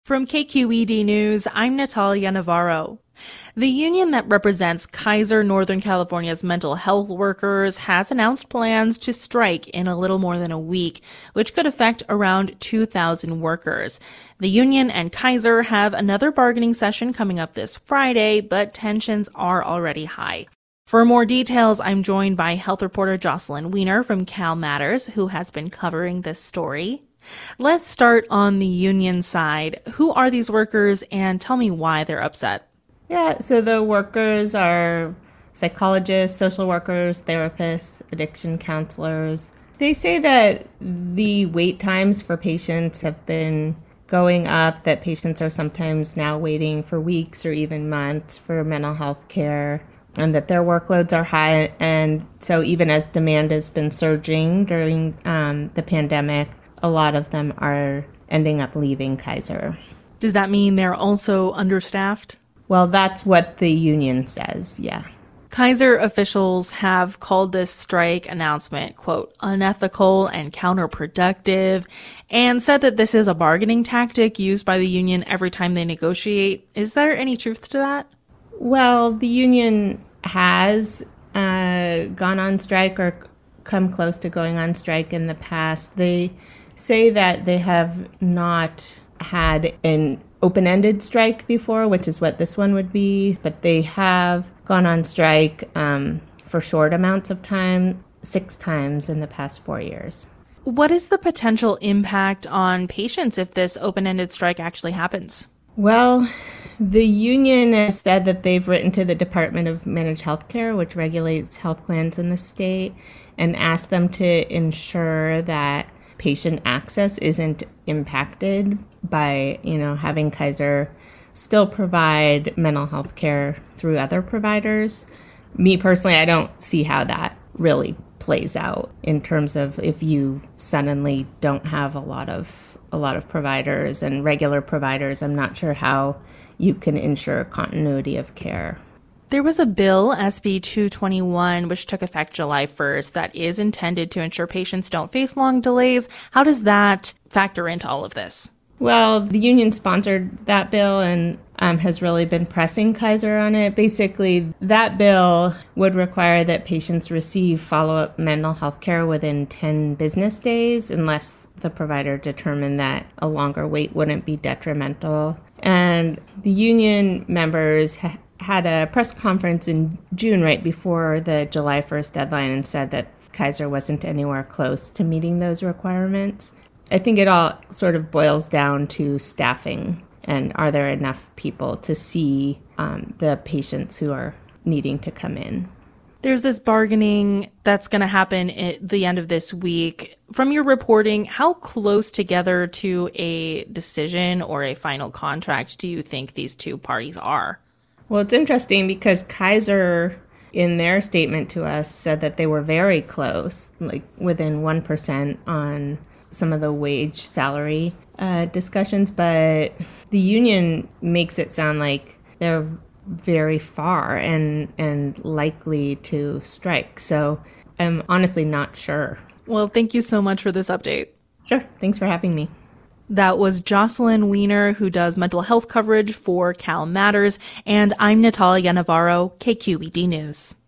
From KQED News, I'm Natalia Navarro. The union that represents Kaiser Northern California's mental health workers has announced plans to strike in a little more than a week, which could affect around 2,000 workers. The union and Kaiser have another bargaining session coming up this Friday, but tensions are already high. For more details, I'm joined by health reporter Jocelyn Weiner from Cal Matters, who has been covering this story. Let's start on the union side. Who are these workers, and tell me why they're upset? Yeah, so the workers are psychologists, social workers, therapists, addiction counselors. They say that the wait times for patients have been going up, that patients are sometimes now waiting for weeks or even months for mental health care, and that their workloads are high. And so even as demand has been surging during the pandemic, a lot of them are ending up leaving Kaiser. Does that mean they're also understaffed? Well, that's what the union says, yeah. Kaiser officials have called this strike announcement, quote, unethical and counterproductive, and said that this is a bargaining tactic used by the union every time they negotiate. Is there any truth to that? Well, the union has gone on strike or come close to going on strike in the past. They say that they have not had an open-ended strike before, which is what this one would be, but they have gone on strike for short amounts of time, 6 times in the past 4 years. What is the potential impact on patients if this open-ended strike actually happens? Well, the union has said that they've written to the Department of Managed Healthcare, which regulates health plans in the state, and asked them to ensure that patient access isn't impacted by, having Kaiser still provide mental health care through other providers. Me personally, I don't see how that really plays out in terms of if you suddenly don't have a lot of providers and regular providers. I'm not sure how you can ensure continuity of care. There was a bill, SB 221, which took effect July 1st, that is intended to ensure patients don't face long delays. How does that factor into all of this? Well, the union sponsored that bill and has really been pressing Kaiser on it. Basically, that bill would require that patients receive follow-up mental health care within 10 business days unless the provider determined that a longer wait wouldn't be detrimental. And the union members had a press conference in June right before the July 1st deadline and said that Kaiser wasn't anywhere close to meeting those requirements. I think it all sort of boils down to staffing and are there enough people to see the patients who are needing to come in. There's this bargaining that's going to happen at the end of this week. From your reporting, how close together to a decision or a final contract do you think these two parties are? Well, it's interesting because Kaiser, in their statement to us, said that they were very close, like within 1% on some of the wage salary discussions, but the union makes it sound like they're very far and likely to strike. So I'm honestly not sure. Well, thank you so much for this update. Sure. Thanks for having me. That was Jocelyn Weiner, who does mental health coverage for Cal Matters, and I'm Natalia Navarro, KQED News.